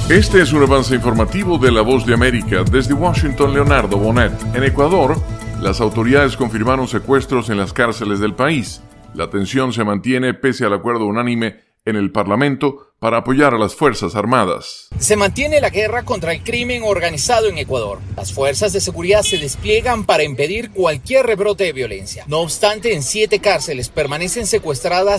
Este es un avance informativo de La Voz de América. Desde Washington, Leonardo Bonet. En Ecuador, las autoridades confirmaron secuestros en las cárceles del país. La tensión se mantiene pese al acuerdo unánime en el Parlamento para apoyar a las Fuerzas Armadas. Se mantiene la guerra contra el crimen organizado en Ecuador. Las fuerzas de seguridad se despliegan para impedir cualquier rebrote de violencia. No obstante, en 7 cárceles permanecen secuestradas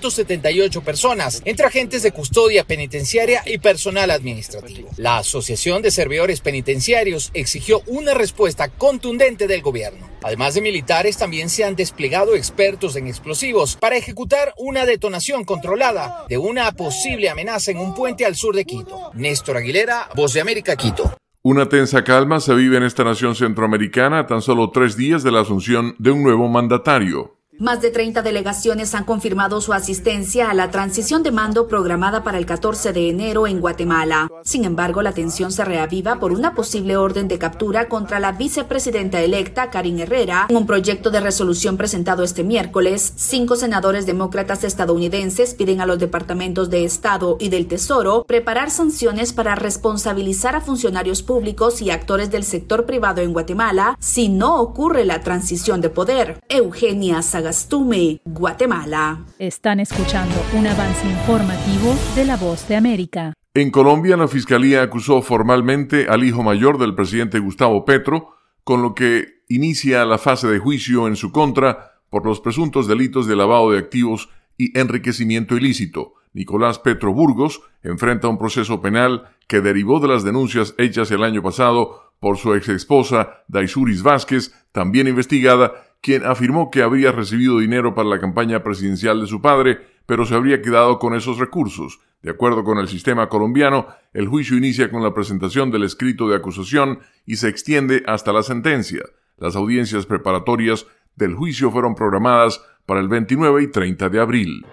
178 personas, entre agentes de custodia penitenciaria y personal administrativo. La Asociación de Servidores Penitenciarios exigió una respuesta contundente del gobierno. Además de militares, también se han desplegado expertos en explosivos para ejecutar una detonación controlada de una posible amenaza en un puente al sur de Quito. Néstor Aguilera, Voz de América, Quito. Una tensa calma se vive en esta nación centroamericana a tan solo 3 días de la asunción de un nuevo mandatario. Más de 30 delegaciones han confirmado su asistencia a la transición de mando programada para el 14 de enero en Guatemala. Sin embargo, la tensión se reaviva por una posible orden de captura contra la vicepresidenta electa, Karine Herrera. En un proyecto de resolución presentado este miércoles, 5 senadores demócratas estadounidenses piden a los departamentos de Estado y del Tesoro preparar sanciones para responsabilizar a funcionarios públicos y actores del sector privado en Guatemala si no ocurre la transición de poder. Eugenia Sagastume, Guatemala. Están escuchando un avance informativo de La Voz de América. En Colombia, la Fiscalía acusó formalmente al hijo mayor del presidente Gustavo Petro, con lo que inicia la fase de juicio en su contra por los presuntos delitos de lavado de activos y enriquecimiento ilícito. Nicolás Petro Burgos enfrenta un proceso penal que derivó de las denuncias hechas el año pasado por su exesposa Daisuris Vázquez, también investigada, quien afirmó que habría recibido dinero para la campaña presidencial de su padre, pero se habría quedado con esos recursos. De acuerdo con el sistema colombiano, el juicio inicia con la presentación del escrito de acusación y se extiende hasta la sentencia. Las audiencias preparatorias del juicio fueron programadas para el 29 y 30 de abril.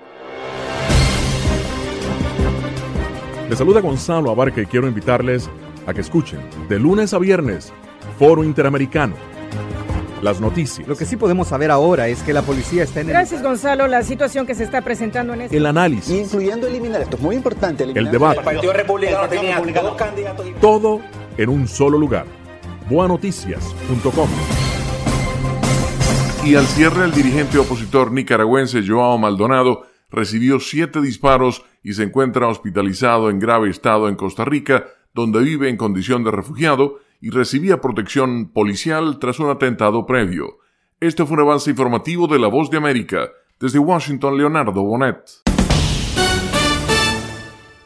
Les saluda Gonzalo Abarca y quiero invitarles a que escuchen de lunes a viernes Foro Interamericano. Las noticias. Lo que sí podemos saber ahora es que la policía está en Gracias, Gonzalo. La situación que se está presentando en este... El análisis. Incluyendo eliminar, esto es muy importante. El debate. El Partido Republicano tenía 2 candidatos. Todo en un solo lugar. boanoticias.com. Y al cierre, el dirigente opositor nicaragüense Joao Maldonado recibió 7 disparos y se encuentra hospitalizado en grave estado en Costa Rica, donde vive en condición de refugiado y recibía protección policial tras un atentado previo. Este fue un avance informativo de La Voz de América. Desde Washington, Leonardo Bonet.